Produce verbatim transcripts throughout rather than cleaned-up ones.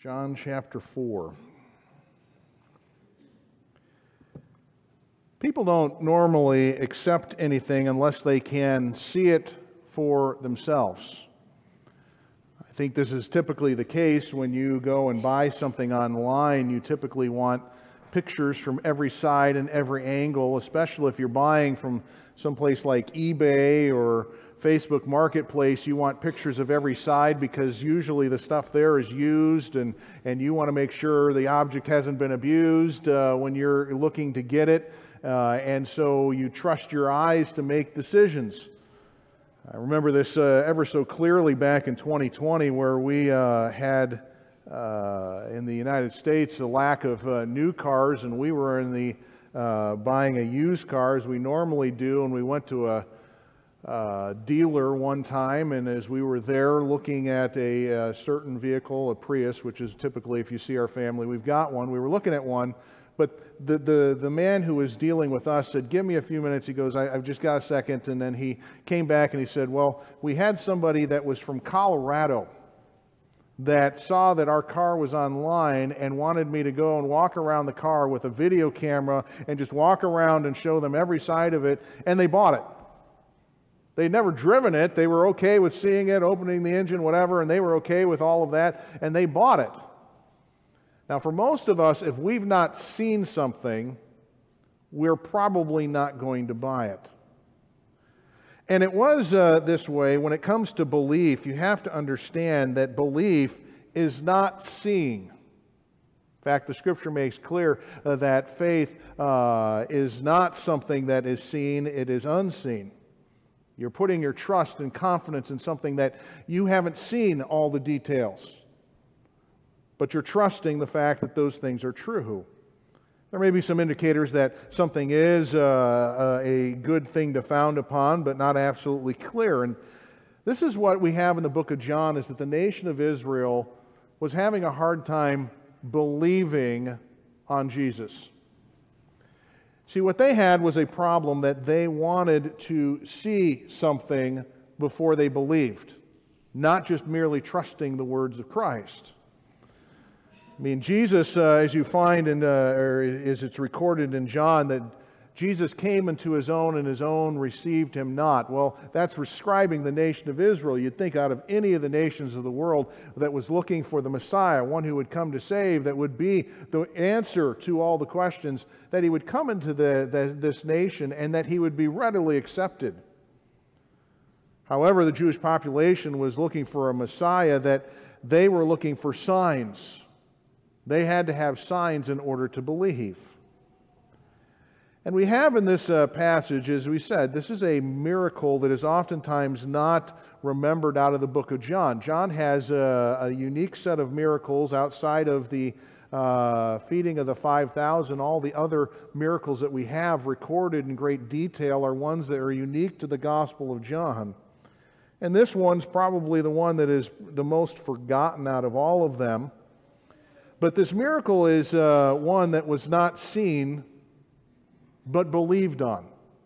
John chapter four. People don't normally accept anything unless they can see it for themselves. I think this is typically the case when you go and buy something online. You typically want pictures from every side and every angle, especially if you're buying from someplace like eBay or Facebook Marketplace. You want pictures of every side because usually the stuff there is used, and, and you want to make sure the object hasn't been abused uh, when you're looking to get it. Uh, and so you trust your eyes to make decisions. I remember this uh, ever so clearly back in twenty twenty, where we uh, had uh, in the United States a lack of uh, new cars, and we were in the uh, buying a used car as we normally do, and we went to a uh, dealer one time, and as we were there looking at a, a certain vehicle, a Prius, which is typically, if you see our family, we've got one. We were looking at one. But the, the, the man who was dealing with us said, give me a few minutes. He goes, I, I've just got a second. And then he came back and he said, well, we had somebody that was from Colorado that saw that our car was online and wanted me to go and walk around the car with a video camera and just walk around and show them every side of it. And they bought it. They'd never driven it. They were okay with seeing it, opening the engine, whatever, and they were okay with all of that. And they bought it. Now, for most of us, if we've not seen something, we're probably not going to buy it. And it was uh, this way when it comes to belief. You have to understand that belief is not seeing. In fact, the Scripture makes clear uh, that faith uh, is not something that is seen, it is unseen. You're putting your trust and confidence in something that you haven't seen all the details. But you're trusting the fact that those things are true. There may be some indicators that something is uh, a good thing to found upon, but not absolutely clear. And this is what we have in the book of John, is that the nation of Israel was having a hard time believing on Jesus. See, what they had was a problem that they wanted to see something before they believed, not just merely trusting the words of Christ. I mean, Jesus, uh, as you find, in, uh, or as it's recorded in John, that Jesus came into His own and His own received Him not. Well, that's describing the nation of Israel. You'd think out of any of the nations of the world that was looking for the Messiah, one who would come to save, that would be the answer to all the questions, that He would come into the, the, this nation and that He would be readily accepted. However, the Jewish population was looking for a Messiah that they were looking for signs. They had to have signs in order to believe. And we have in this uh, passage, as we said, this is a miracle that is oftentimes not remembered out of the book of John. John has a, a unique set of miracles outside of the uh, feeding of the five thousand. All the other miracles that we have recorded in great detail are ones that are unique to the Gospel of John. And this one's probably the one that is the most forgotten out of all of them. But this miracle is uh, one that was not seen, but believed on.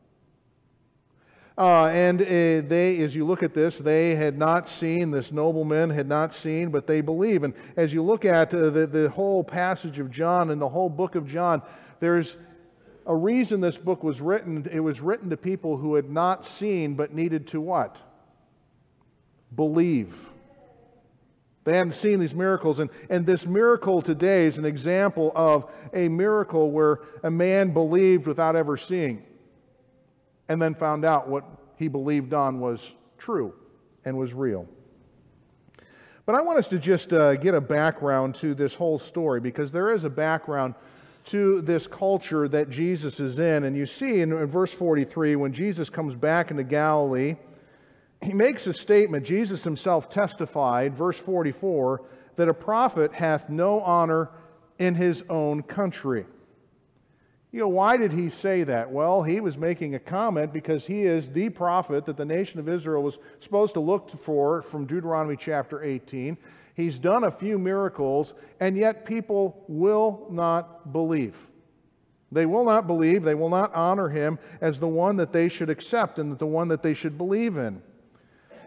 Uh, and uh, they, as you look at this, they had not seen, this nobleman had not seen, but they believe. And as you look at uh, the, the whole passage of John and the whole book of John, there's a reason this book was written. It was written to people who had not seen, but needed to what? Believe. They hadn't seen these miracles, and, and this miracle today is an example of a miracle where a man believed without ever seeing, and then found out what he believed on was true and was real. But I want us to just uh, get a background to this whole story, because there is a background to this culture that Jesus is in. And you see in, in verse forty-three, when Jesus comes back into Galilee, He makes a statement. Jesus Himself testified, verse forty-four, that a prophet hath no honor in his own country. You know, why did He say that? Well, He was making a comment because He is the prophet that the nation of Israel was supposed to look for from Deuteronomy chapter eighteen. He's done a few miracles, and yet people will not believe. They will not believe, they will not honor Him as the one that they should accept and the one that they should believe in.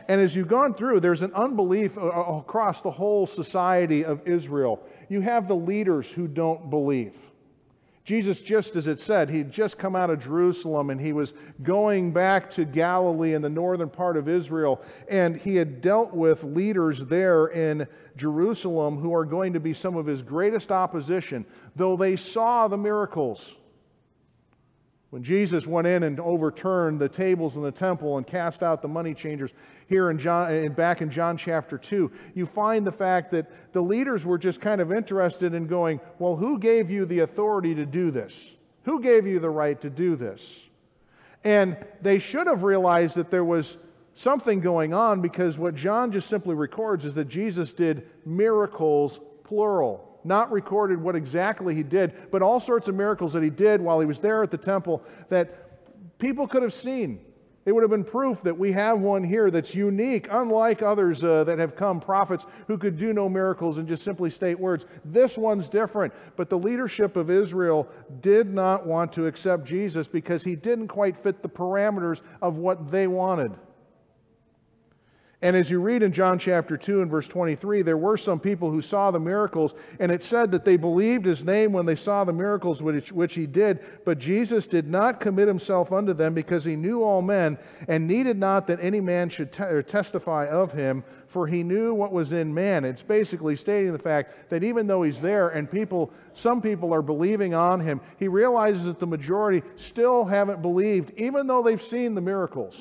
And as you've gone through, there's an unbelief across the whole society of Israel. You have the leaders who don't believe. Jesus, just as it said, he'd just come out of Jerusalem and he was going back to Galilee in the northern part of Israel, and he had dealt with leaders there in Jerusalem who are going to be some of his greatest opposition, though they saw the miracles. When Jesus went in and overturned the tables in the temple and cast out the money changers, here in John, and back in John chapter two, you find the fact that the leaders were just kind of interested in going, well, who gave you the authority to do this? Who gave you the right to do this? And they should have realized that there was something going on, because what John just simply records is that Jesus did miracles, plural. Not recorded what exactly he did, but all sorts of miracles that he did while he was there at the temple that people could have seen. It would have been proof that we have one here that's unique, unlike others uh, that have come, prophets who could do no miracles and just simply state words. This one's different. But the leadership of Israel did not want to accept Jesus because he didn't quite fit the parameters of what they wanted. And as you read in John chapter two and verse twenty-three, there were some people who saw the miracles, and it said that they believed his name when they saw the miracles which, which he did. But Jesus did not commit himself unto them, because he knew all men, and needed not that any man should te- testify of him, for he knew what was in man. It's basically stating the fact that even though he's there and people, some people are believing on him, he realizes that the majority still haven't believed, even though they've seen the miracles.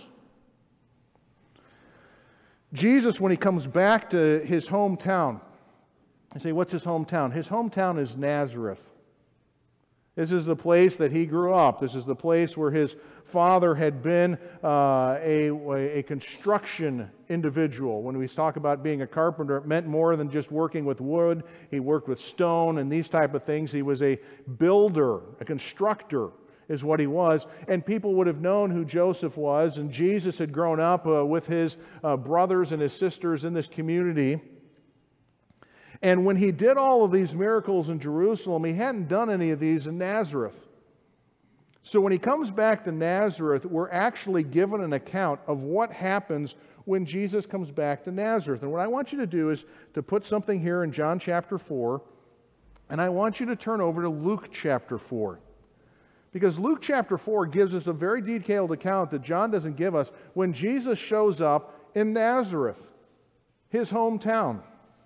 Jesus, when he comes back to his hometown, I say, what's his hometown? His hometown is Nazareth. This is the place that he grew up. This is the place where his father had been uh, a, a construction individual. When we talk about being a carpenter, it meant more than just working with wood. He worked with stone and these type of things. He was a builder, a constructor, is what he was, and people would have known who Joseph was, and Jesus had grown up uh, with his uh, brothers and his sisters in this community. And when he did all of these miracles in Jerusalem, he hadn't done any of these in Nazareth. So when he comes back to Nazareth, we're actually given an account of what happens when Jesus comes back to Nazareth. And what I want you to do is to put something here in John chapter four, and I want you to turn over to Luke chapter four. Because Luke chapter four gives us a very detailed account that John doesn't give us when Jesus shows up in Nazareth, his hometown.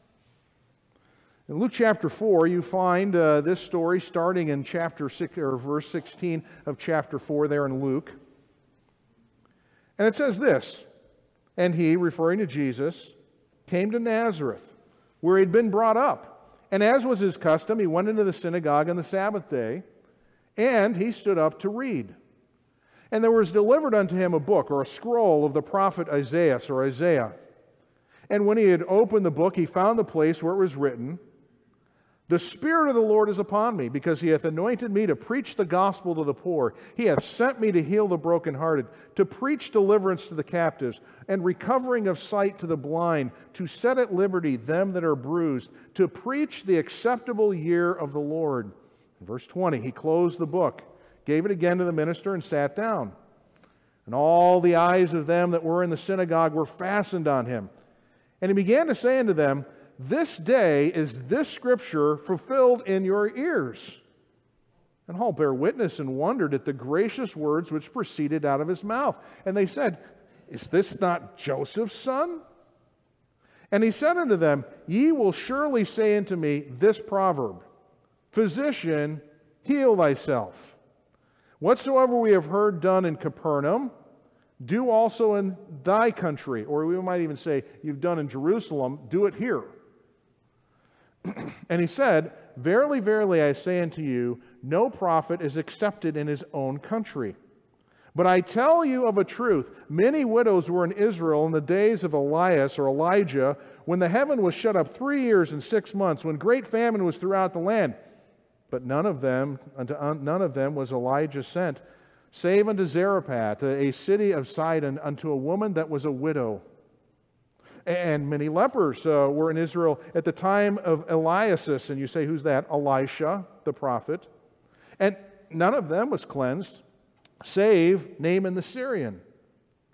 In Luke chapter four, you find uh, this story starting in chapter six, or verse sixteen of chapter four there in Luke. And it says this, "And he," referring to Jesus, "came to Nazareth, where he'd been brought up. And as was his custom, he went into the synagogue on the Sabbath day, and he stood up to read. And there was delivered unto him a book, or a scroll, of the prophet Isaiah, or Isaiah. And when he had opened the book, he found the place where it was written, The Spirit of the Lord is upon me, because he hath anointed me to preach the gospel to the poor. He hath sent me to heal the brokenhearted, to preach deliverance to the captives, and recovering of sight to the blind, to set at liberty them that are bruised, to preach the acceptable year of the Lord." In verse twenty, he closed the book, gave it again to the minister, and sat down. And all the eyes of them that were in the synagogue were fastened on him. And he began to say unto them, "This day is this scripture fulfilled in your ears." And all bare witness and wondered at the gracious words which proceeded out of his mouth. And they said, "Is this not Joseph's son?" And he said unto them, "Ye will surely say unto me this proverb, Physician, heal thyself. Whatsoever we have heard done in Capernaum, do also in thy country." Or we might even say, you've done in Jerusalem, do it here. And he said, "Verily, verily, I say unto you, no prophet is accepted in his own country. But I tell you of a truth, many widows were in Israel in the days of Elias or Elijah, when the heaven was shut up three years and six months, when great famine was throughout the land. But none of them, unto none of them was Elijah sent, save unto Zarephath, a city of Sidon, unto a woman that was a widow. And many lepers uh, were in Israel at the time of Eliasus." And you say, who's that? Elisha, the prophet. "And none of them was cleansed, save Naaman the Syrian.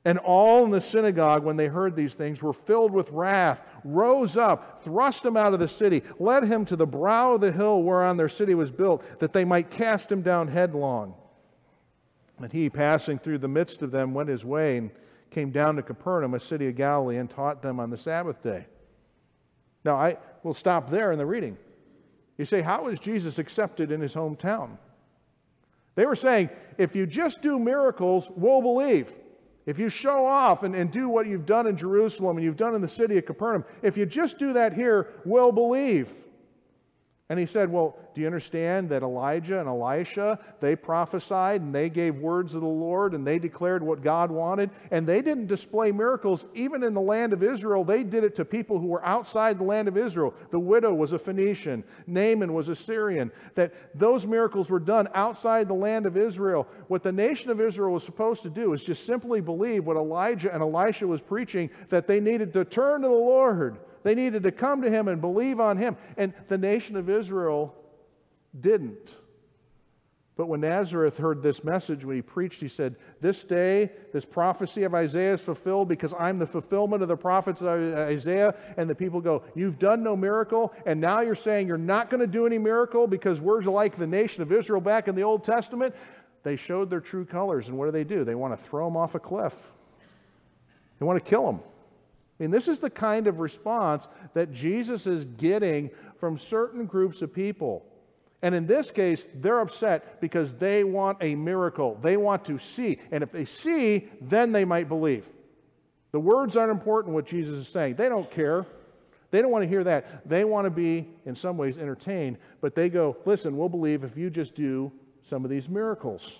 And all in the synagogue, when they heard these things, were filled with wrath, rose up, thrust him out of the city, led him to the brow of the hill whereon their city was built, that they might cast him down headlong. And he, passing through the midst of them, went his way and came down to Capernaum, a city of Galilee, and taught them on the Sabbath day. Now, I will stop there in the reading. You say, how is Jesus accepted in his hometown? They were saying, if you just do miracles, we'll believe. If you show off and, and do what you've done in Jerusalem and you've done in the city of Capernaum, if you just do that here, we'll believe. And he said, well, do you understand that Elijah and Elisha, they prophesied and they gave words of the Lord and they declared what God wanted, and they didn't display miracles even in the land of Israel. They did it to people who were outside the land of Israel. The widow was a Phoenician. Naaman was a Syrian. That those miracles were done outside the land of Israel. What the nation of Israel was supposed to do is just simply believe what Elijah and Elisha was preaching, that they needed to turn to the Lord. They needed to come to him and believe on him. And the nation of Israel didn't. But when Nazareth heard this message, when he preached, he said, this day, this prophecy of Isaiah is fulfilled because I'm the fulfillment of the prophets of Isaiah. And the people go, you've done no miracle, and now you're saying you're not going to do any miracle because we're like the nation of Israel back in the Old Testament. They showed their true colors, and what do they do? They want to throw him off a cliff. They want to kill him. I mean, this is the kind of response that Jesus is getting from certain groups of people. And in this case, they're upset because they want a miracle. They want to see. And if they see, then they might believe. The words aren't important, what Jesus is saying. They don't care. They don't want to hear that. They want to be, in some ways, entertained. But they go, listen, we'll believe if you just do some of these miracles.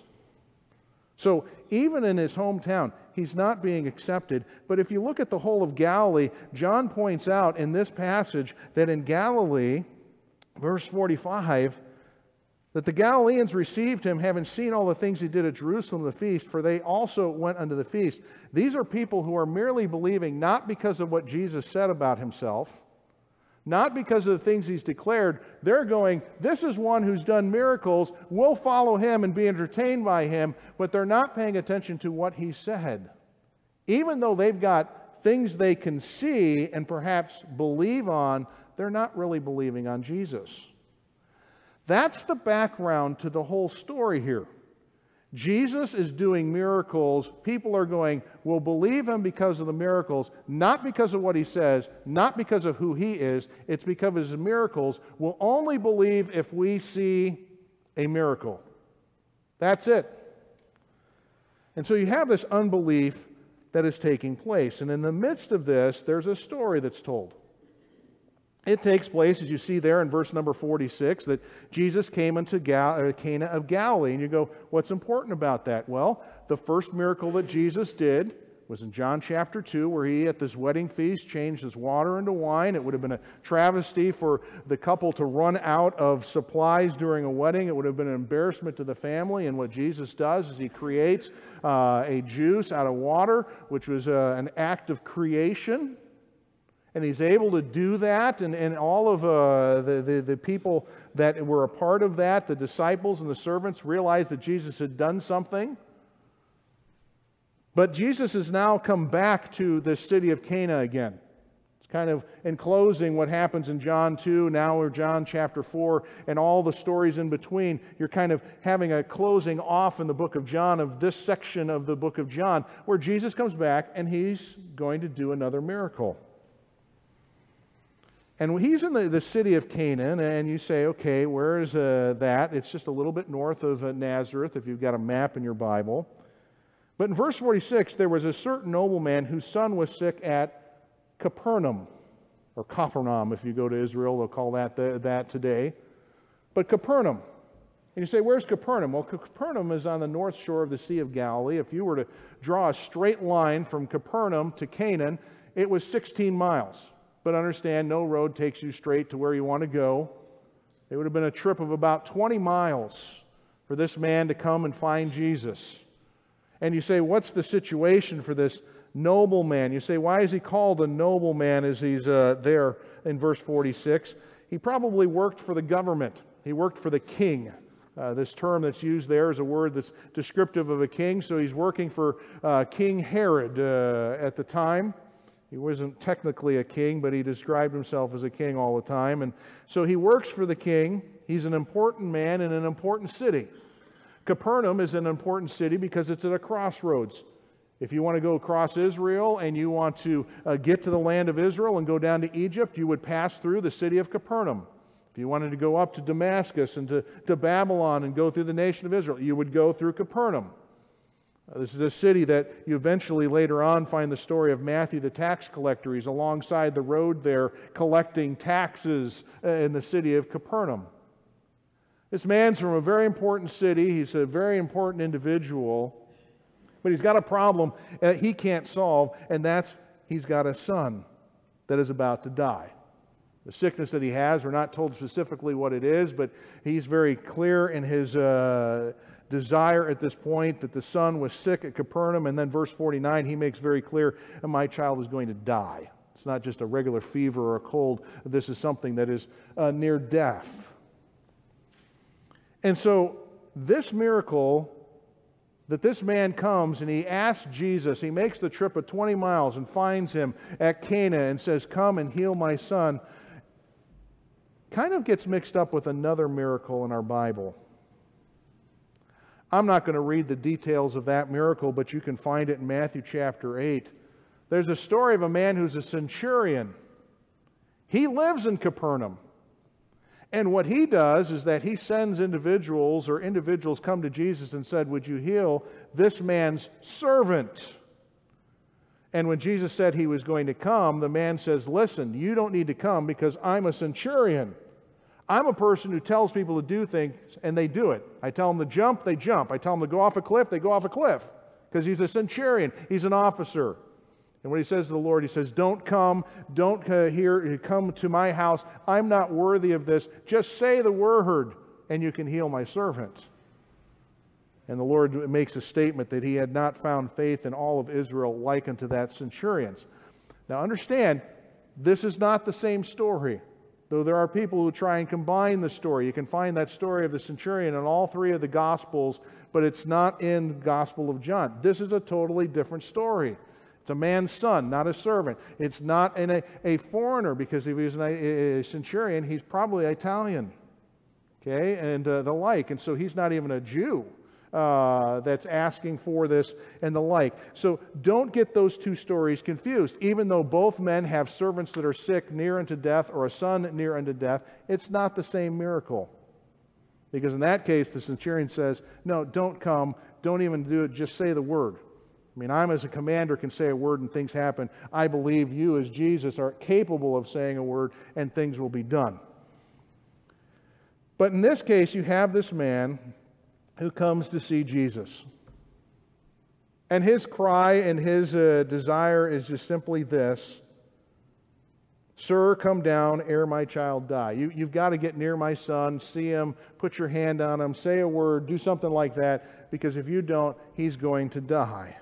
So even in his hometown, he's not being accepted. But if you look at the whole of Galilee, John points out in this passage that in Galilee, verse forty-five, that the Galileans received him, having seen all the things he did at Jerusalem, the feast, for they also went unto the feast. These are people who are merely believing not because of what Jesus said about himself, not because of the things he's declared. They're going, this is one who's done miracles. We'll follow him and be entertained by him. But they're not paying attention to what he said. Even though they've got things they can see and perhaps believe on, they're not really believing on Jesus. That's the background to the whole story here. Jesus is doing miracles. People are going, we'll believe him because of the miracles, not because of what he says, not because of who he is. It's because of his miracles. We'll only believe if we see a miracle. That's it. And so you have this unbelief that is taking place. And in the midst of this, there's a story that's told. It takes place, as you see there in verse number forty-six, that Jesus came unto Gal- Cana of Galilee. And you go, what's important about that? Well, the first miracle that Jesus did was in John chapter two, where he, at this wedding feast, changed his water into wine. It would have been a travesty for the couple to run out of supplies during a wedding. It would have been an embarrassment to the family. And what Jesus does is he creates uh, a juice out of water, which was uh, an act of creation. And he's able to do that, and, and all of uh, the, the, the people that were a part of that, the disciples and the servants, realized that Jesus had done something. But Jesus has now come back to this city of Cana again. It's kind of in closing what happens in John two, now we're John chapter four, and all the stories in between. You're kind of having a closing off in the book of John of this section of the book of John, where Jesus comes back and he's going to do another miracle. And he's in the, the city of Canaan, and you say, okay, where is uh, that? It's just a little bit north of uh, Nazareth, if you've got a map in your Bible. But in verse forty-six, there was a certain nobleman whose son was sick at Capernaum, or Capernaum, if you go to Israel, they'll call that the, that today. But Capernaum. And you say, where's Capernaum? Well, Capernaum is on the north shore of the Sea of Galilee. If you were to draw a straight line from Capernaum to Canaan, it was sixteen miles. But understand, no road takes you straight to where you want to go. It would have been a trip of about twenty miles for this man to come and find Jesus. And you say, what's the situation for this nobleman? You say, why is he called a nobleman as he's uh, there in verse forty-six? He probably worked for the government. He worked for the king. Uh, this term that's used there is a word that's descriptive of a king, so he's working for uh, King Herod uh, at the time. He wasn't technically a king, but he described himself as a king all the time. And so he works for the king. He's an important man in an important city. Capernaum is an important city because it's at a crossroads. If you want to go across Israel and you want to uh, get to the land of Israel and go down to Egypt, you would pass through the city of Capernaum. If you wanted to go up to Damascus and to, to Babylon and go through the nation of Israel, you would go through Capernaum. Uh, this is a city that you eventually later on find the story of Matthew the tax collector. He's alongside the road there collecting taxes uh, in the city of Capernaum. This man's from a very important city. He's a very important individual. But he's got a problem that he can't solve, and that's he's got a son that is about to die. The sickness that he has, we're not told specifically what it is, but he's very clear in his uh, desire at this point that the son was sick at Capernaum. And then verse forty-nine, he makes very clear, my child is going to die. It's not just a regular fever or a cold. This is something that is uh, near death. And so this miracle that this man comes and he asks Jesus, he makes the trip of twenty miles and finds him at Cana and says, come and heal my son, kind of gets mixed up with another miracle in our Bible. I'm not going to read the details of that miracle, but you can find it in Matthew chapter eight. There's a story of a man who's a centurion. He lives in Capernaum. And what he does is that he sends individuals, or individuals come to Jesus and said, would you heal this man's servant? And when Jesus said he was going to come, the man says, listen, you don't need to come because I'm a centurion. I'm a person who tells people to do things, and they do it. I tell them to jump, they jump. I tell them to go off a cliff, they go off a cliff. Because he's a centurion. He's an officer. And when he says to the Lord, he says, don't come, don't uh, here, come to my house. I'm not worthy of this. Just say the word, and you can heal my servant. And the Lord makes a statement that he had not found faith in all of Israel like unto that centurion's. Now understand, this is not the same story. Though there are people who try and combine the story. You can find that story of the centurion in all three of the Gospels, but it's not in the Gospel of John. This is a totally different story. It's a man's son, not a servant. It's not in a, a foreigner, because if he's an, a, a centurion, he's probably Italian, okay, and uh, the like. And so he's not even a Jew uh, that's asking for this and the like. So don't get those two stories confused. Even though both men have servants that are sick near unto death, or a son near unto death, it's not the same miracle. Because in that case, the centurion says, no, don't come, don't even do it, just say the word. I mean, I'm as a commander can say a word and things happen. I believe you as Jesus are capable of saying a word and things will be done. But in this case, you have this man who comes to see Jesus. And his cry and his uh, desire is just simply this: Sir, come down ere my child die. You, you've got to get near my son, see him, put your hand on him, say a word, do something like that, because if you don't, he's going to die.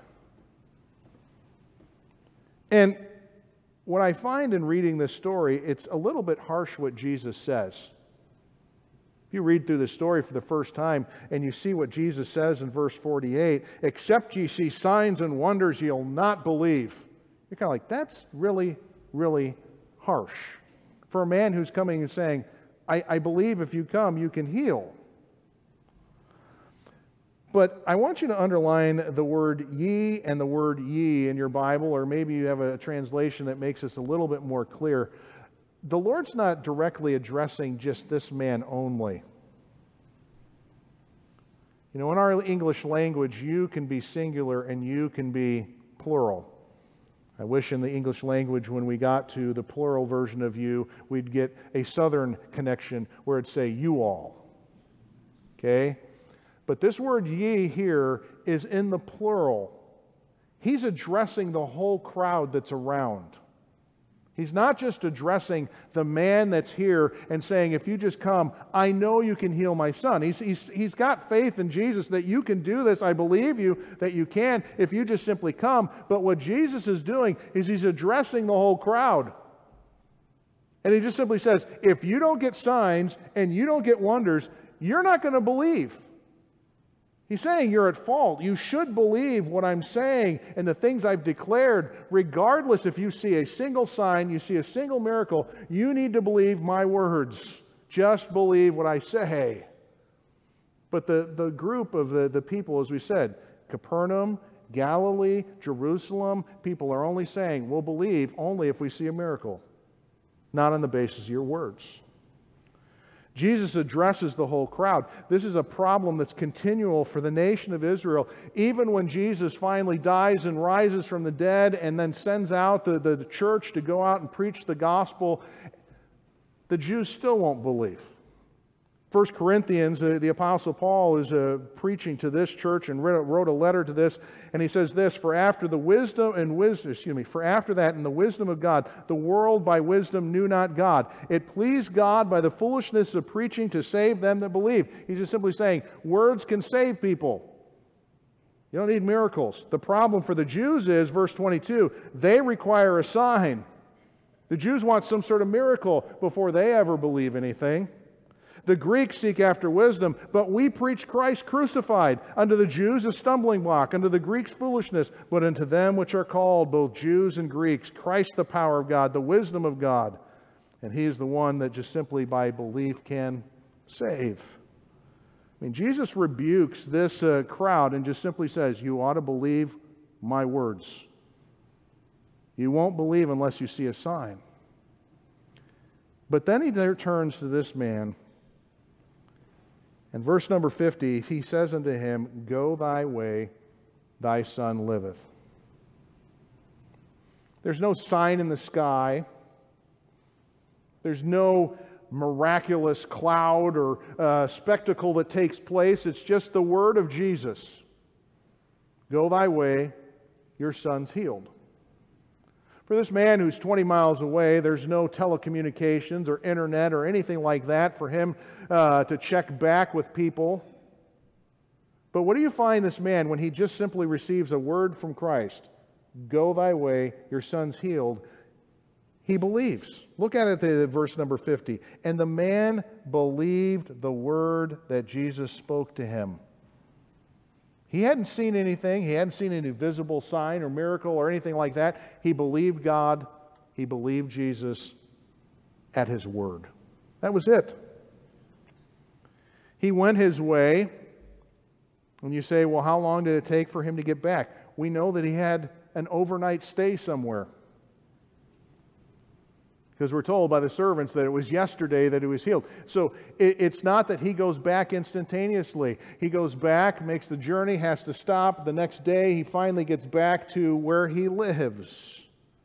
And what I find in reading this story, it's a little bit harsh what Jesus says. If you read through the story for the first time and you see what Jesus says in verse forty-eight, except ye see signs and wonders, you'll not believe. You're kind of like, that's really, really harsh for a man who's coming and saying, I, I believe if you come, you can heal. But I want you to underline the word ye and the word ye in your Bible, or maybe you have a translation that makes this a little bit more clear. The Lord's not directly addressing just this man only. You know, in our English language, you can be singular and you can be plural. I wish in the English language, when we got to the plural version of you, we'd get a southern connection where it'd say you all. Okay? But this word ye here is in the plural. He's addressing the whole crowd that's around. He's not just addressing the man that's here and saying, if you just come, I know you can heal my son. He's, he's, he's got faith in Jesus that you can do this. I believe you that you can if you just simply come. But what Jesus is doing is he's addressing the whole crowd. And he just simply says, if you don't get signs and you don't get wonders, you're not going to believe. He's saying you're at fault. You should believe what I'm saying and the things I've declared, regardless if you see a single sign, you see a single miracle. You need to believe my words. Just believe what I say. But the, the group of the, the people, as we said, Capernaum, Galilee, Jerusalem, people are only saying, we'll believe only if we see a miracle, not on the basis of your words. Jesus addresses the whole crowd. This is a problem that's continual for the nation of Israel. Even when Jesus finally dies and rises from the dead and then sends out the, the, the church to go out and preach the gospel, the Jews still won't believe. First Corinthians, uh, the Apostle Paul is uh, preaching to this church and wrote, wrote a letter to this, and he says this, For after the wisdom and wisdom, excuse me, for after that in the wisdom of God, the world by wisdom knew not God. It pleased God by the foolishness of preaching to save them that believe. He's just simply saying, words can save people. You don't need miracles. The problem for the Jews is, verse twenty-two, they require a sign. The Jews want some sort of miracle before they ever believe anything. The Greeks seek after wisdom, but we preach Christ crucified, unto the Jews a stumbling block, unto the Greeks foolishness, but unto them which are called, both Jews and Greeks, Christ the power of God, the wisdom of God. And He is the one that just simply by belief can save. I mean, Jesus rebukes this uh, crowd and just simply says, you ought to believe my words. You won't believe unless you see a sign. But then He turns to this man. In verse number fifty, He says unto him, Go thy way, thy son liveth. There's no sign in the sky. There's no miraculous cloud or uh, spectacle that takes place. It's just the word of Jesus. Go thy way, your son's healed. For this man who's twenty miles away, there's no telecommunications or internet or anything like that for him uh, to check back with people. But what do you find this man when he just simply receives a word from Christ? Go thy way, your son's healed. He believes. Look at it at verse number fifty. And the man believed the word that Jesus spoke to him. He hadn't seen anything. He hadn't seen any visible sign or miracle or anything like that. He believed God. He believed Jesus at His word. That was it. He went his way. And you say, well, how long did it take for him to get back? We know that he had an overnight stay somewhere. Because we're told by the servants that it was yesterday that he was healed. So it, it's not that he goes back instantaneously. He goes back, makes the journey, has to stop. The next day he finally gets back to where he lives.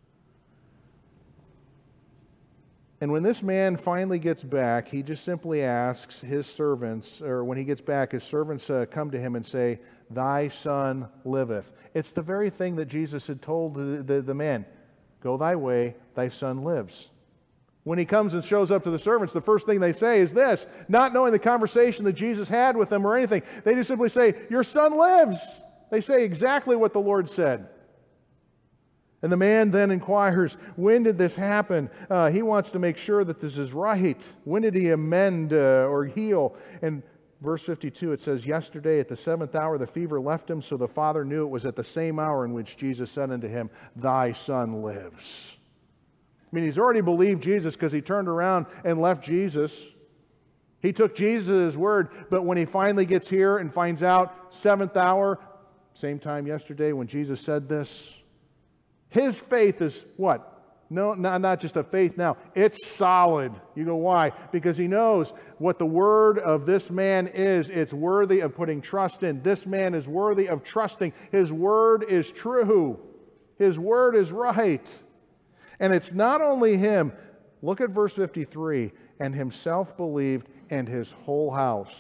And when this man finally gets back, he just simply asks his servants, or when he gets back, his servants uh, come to him and say, Thy son liveth. It's the very thing that Jesus had told the, the, the man. Go thy way, thy son lives. When he comes and shows up to the servants, the first thing they say is this, not knowing the conversation that Jesus had with them or anything. They just simply say, Your son lives. They say exactly what the Lord said. And the man then inquires, when did this happen? Uh, he wants to make sure that this is right. When did he amend uh, or heal? And verse fifty-two, it says, Yesterday at the seventh hour the fever left him, so the father knew it was at the same hour in which Jesus said unto him, Thy son lives. I mean, he's already believed Jesus because he turned around and left Jesus. He took Jesus' word, but when he finally gets here and finds out, seventh hour, same time yesterday when Jesus said this, his faith is what? No, not, not just a faith now. It's solid. You go, why? Because he knows what the word of this man is. It's worthy of putting trust in. This man is worthy of trusting. His word is true. His word is right. And it's not only him. Look at verse fifty-three. And himself believed, and his whole house.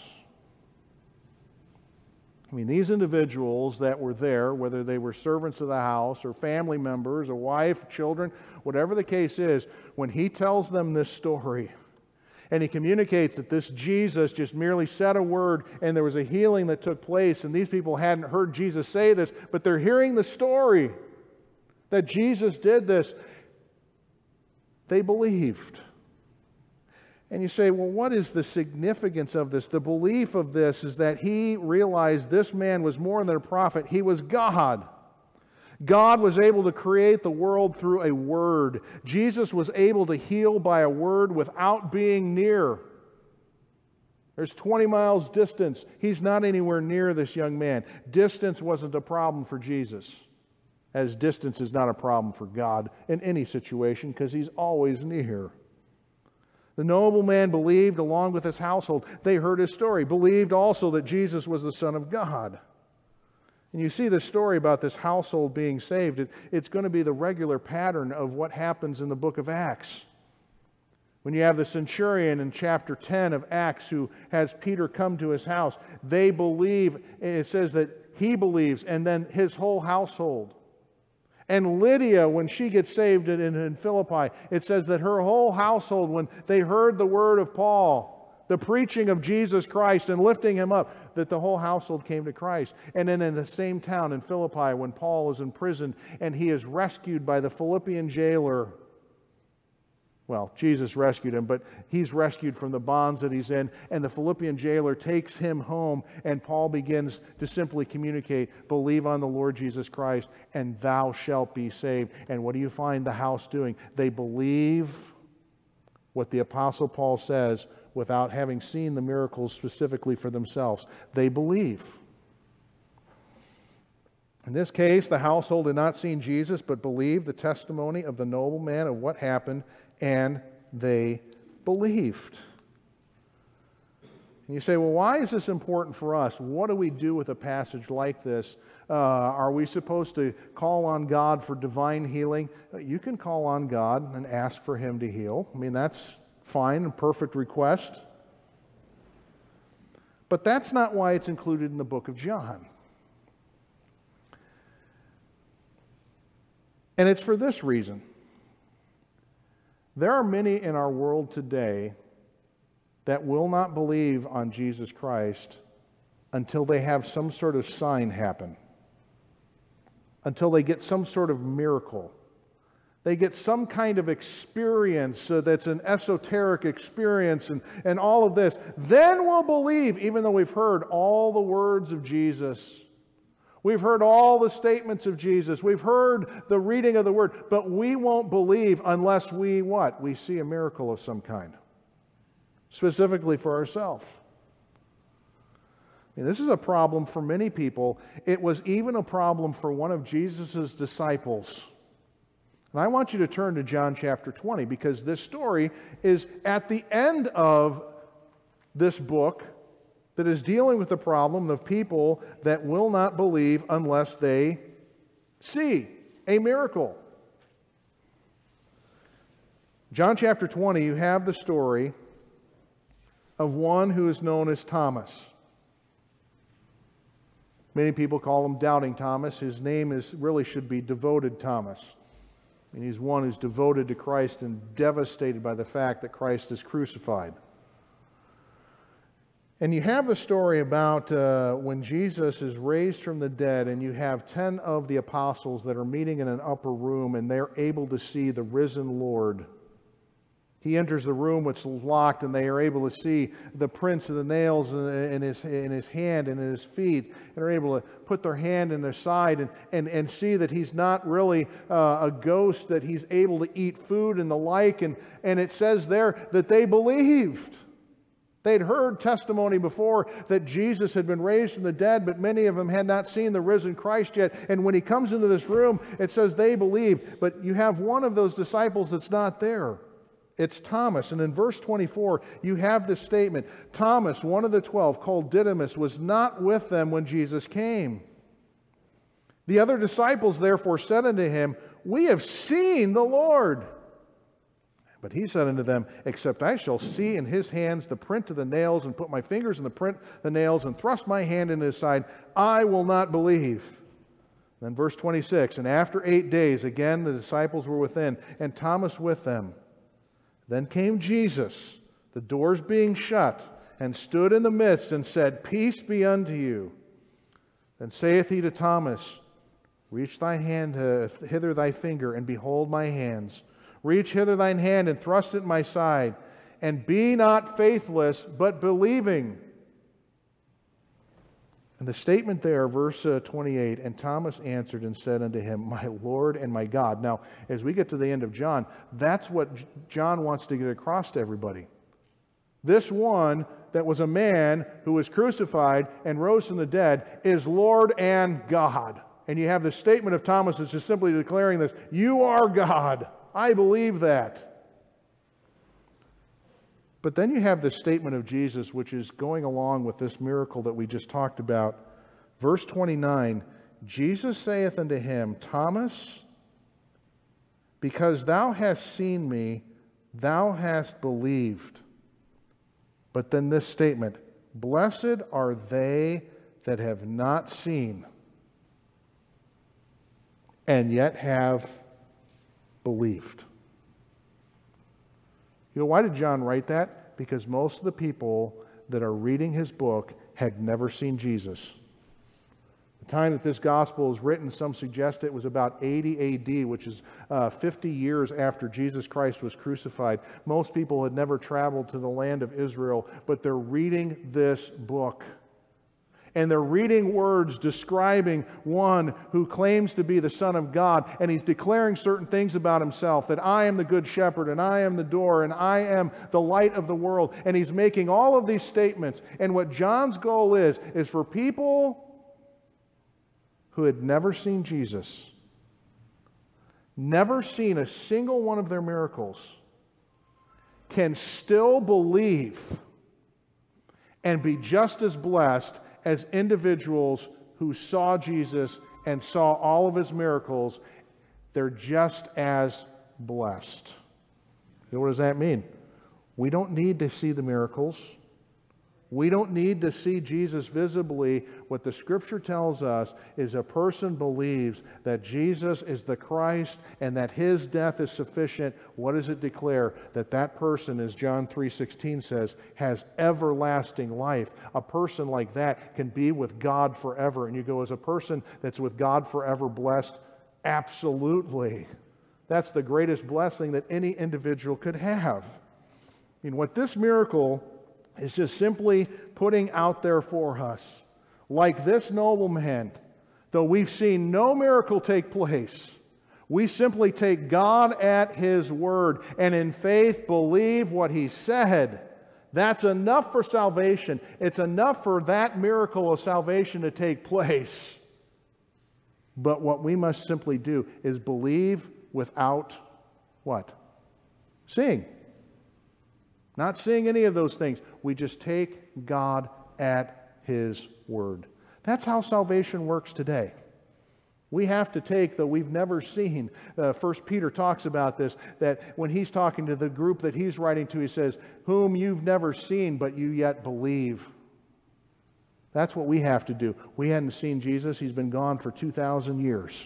I mean, these individuals that were there, whether they were servants of the house or family members, a wife, children, whatever the case is, when he tells them this story and he communicates that this Jesus just merely said a word and there was a healing that took place, and these people hadn't heard Jesus say this, but they're hearing the story that Jesus did this, they believed. And you say, well, what is the significance of this? The belief of this is that he realized this man was more than a prophet. He was God. God was able to create the world through a word. Jesus was able to heal by a word without being near. There's twenty miles distance. He's not anywhere near this young man. Distance wasn't a problem for Jesus, as distance is not a problem for God in any situation because He's always near. The nobleman believed along with his household. They heard his story, believed also that Jesus was the Son of God. And you see the story about this household being saved. It, it's going to be the regular pattern of what happens in the book of Acts. When you have the centurion in chapter ten of Acts who has Peter come to his house, they believe, it says that he believes, and then his whole household. And Lydia, when she gets saved in, in Philippi, it says that her whole household, when they heard the word of Paul, the preaching of Jesus Christ and lifting Him up, that the whole household came to Christ. And then in the same town in Philippi, when Paul is imprisoned and he is rescued by the Philippian jailer, well, Jesus rescued him, but he's rescued from the bonds that he's in, and the Philippian jailer takes him home, and Paul begins to simply communicate, believe on the Lord Jesus Christ, and thou shalt be saved. And what do you find the house doing? They believe what the Apostle Paul says without having seen the miracles specifically for themselves. They believe. In this case, the household had not seen Jesus, but believed the testimony of the nobleman of what happened, and they believed. And you say, well, why is this important for us? What do we do with a passage like this? Uh, are we supposed to call on God for divine healing? You can call on God and ask for Him to heal. I mean, that's fine, a perfect request. But that's not why it's included in the book of John. And it's for this reason. There are many in our world today that will not believe on Jesus Christ until they have some sort of sign happen, until they get some sort of miracle. They get some kind of experience uh, that's an esoteric experience and, and all of this. Then we'll believe, even though we've heard all the words of Jesus. We've heard all the statements of Jesus. We've heard the reading of the Word. But we won't believe unless we, what? We see a miracle of some kind. Specifically for ourselves. And this is a problem for many people. It was even a problem for one of Jesus' disciples. And I want you to turn to John chapter twenty, because this story is at the end of this book that is dealing with the problem of people that will not believe unless they see a miracle. John chapter twenty, you have the story of one who is known as Thomas. Many people call him Doubting Thomas. His name is really should be Devoted Thomas. And he's one who's devoted to Christ and devastated by the fact that Christ is crucified. And you have the story about uh, when Jesus is raised from the dead, and you have ten of the apostles that are meeting in an upper room, and they're able to see the risen Lord. He enters the room which is locked, and they are able to see the prints of the nails in his, in his hand and in his feet, and are able to put their hand in their side and, and, and see that he's not really uh, a ghost, that he's able to eat food and the like. And, and it says there that they believed. They'd heard testimony before that Jesus had been raised from the dead, but many of them had not seen the risen Christ yet. And when he comes into this room, it says they believed. But you have one of those disciples that's not there. It's Thomas. And in verse twenty-four, you have this statement. Thomas, one of the twelve, called Didymus, was not with them when Jesus came. The other disciples therefore said unto him, We have seen the Lord. But he said unto them, Except I shall see in his hands the print of the nails, and put my fingers in the print of the nails, and thrust my hand in his side, I will not believe. Then verse twenty-six, And after eight days, again the disciples were within, and Thomas with them. Then came Jesus, the doors being shut, and stood in the midst, and said, Peace be unto you. Then saith he to Thomas, Reach thy hand uh, hither thy finger, and behold my hands. Reach hither thine hand, and thrust it in my side, and be not faithless, but believing. And the statement there, verse uh, twenty-eight, and Thomas answered and said unto him, My Lord and my God. Now, as we get to the end of John, that's what John wants to get across to everybody. This one that was a man who was crucified and rose from the dead is Lord and God. And you have the statement of Thomas that's just simply declaring this, you are God. I believe that. But then you have the statement of Jesus, which is going along with this miracle that we just talked about. Verse twenty-nine, Jesus saith unto him, Thomas, because thou hast seen me, thou hast believed. But then this statement, blessed are they that have not seen, and yet have believed. You know, why did John write that? Because most of the people that are reading his book had never seen Jesus. The time that this gospel was written, some suggest it was about eighty A D, which is uh, fifty years after Jesus Christ was crucified. Most people had never traveled to the land of Israel, but they're reading this book. And they're reading words describing one who claims to be the Son of God, and he's declaring certain things about himself, that I am the good shepherd, and I am the door, and I am the light of the world. And he's making all of these statements. And what John's goal is, is for people who had never seen Jesus, never seen a single one of their miracles, can still believe and be just as blessed as individuals who saw Jesus and saw all of his miracles. They're just as blessed. You know, what does that mean? We don't need to see the miracles. We don't need to see Jesus visibly. What the Scripture tells us is a person believes that Jesus is the Christ and that his death is sufficient. What does it declare? That that person, as John three sixteen says, has everlasting life. A person like that can be with God forever. And you go, as a person that's with God forever blessed? Absolutely. That's the greatest blessing that any individual could have. I mean, what this miracle is just simply putting out there for us. Like this nobleman, though we've seen no miracle take place, we simply take God at his word and in faith believe what he said. That's enough for salvation. It's enough for that miracle of salvation to take place. But what we must simply do is believe without what? Seeing. Not seeing any of those things. We just take God at his word. That's how salvation works today. We have to take, though we've never seen, uh, First Peter talks about this, that when he's talking to the group that he's writing to, he says, whom you've never seen, but you yet believe. That's what we have to do. We hadn't seen Jesus. He's been gone for two thousand years.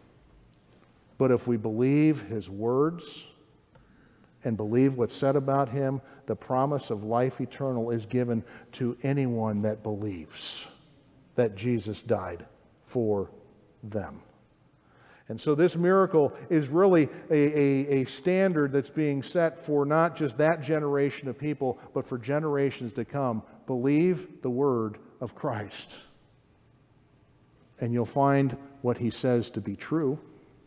But if we believe his words and believe what's said about him, the promise of life eternal is given to anyone that believes that Jesus died for them. And so this miracle is really a, a, a standard that's being set for not just that generation of people, but for generations to come. Believe the word of Christ, and you'll find what he says to be true,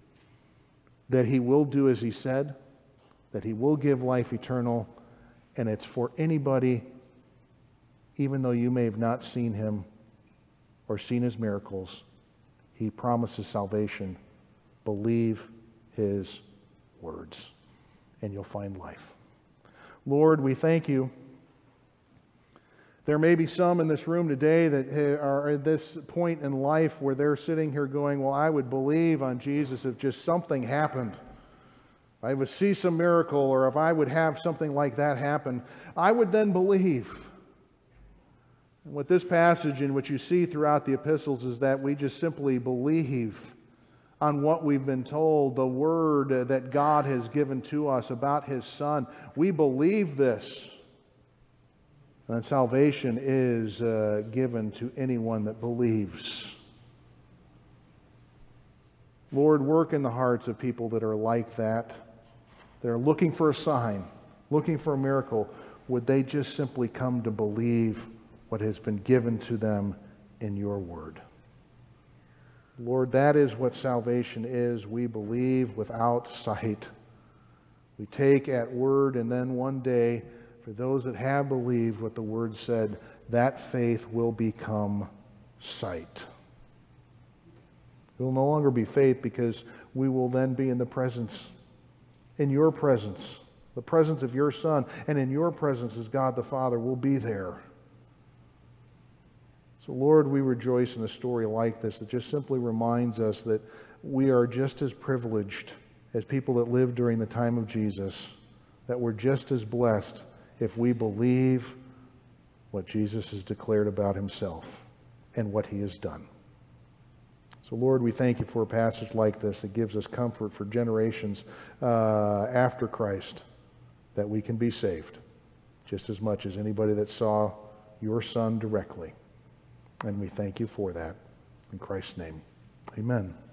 that he will do as he said, that he will give life eternal, and it's for anybody, even though you may have not seen him or seen his miracles. He promises salvation. Believe his words, and you'll find life. Lord, we thank you. There may be some in this room today that are at this point in life where they're sitting here going, well, I would believe on Jesus if just something happened. I would see some miracle, or if I would have something like that happen, I would then believe. And what this passage and what you see throughout the epistles is that we just simply believe on what we've been told, the word that God has given to us about his Son. We believe this. And salvation is uh, given to anyone that believes. Lord, work in the hearts of people that are like that. They're looking for a sign. looking for a miracle, would they just simply come to believe what has been given to them in your word? Lord, that is what salvation is. We believe without sight. We take at word, and then one day, for those that have believed what the word said, that faith will become sight. It will no longer be faith, because we will then be in the presence, in your presence, the presence of your Son, and in your presence as God the Father will be there. So Lord, we rejoice in a story like this that just simply reminds us that we are just as privileged as people that lived during the time of Jesus, that we're just as blessed if we believe what Jesus has declared about himself and what he has done. So Lord, we thank you for a passage like this that gives us comfort for generations uh, after Christ, that we can be saved just as much as anybody that saw your Son directly. And we thank you for that. In Christ's name, amen.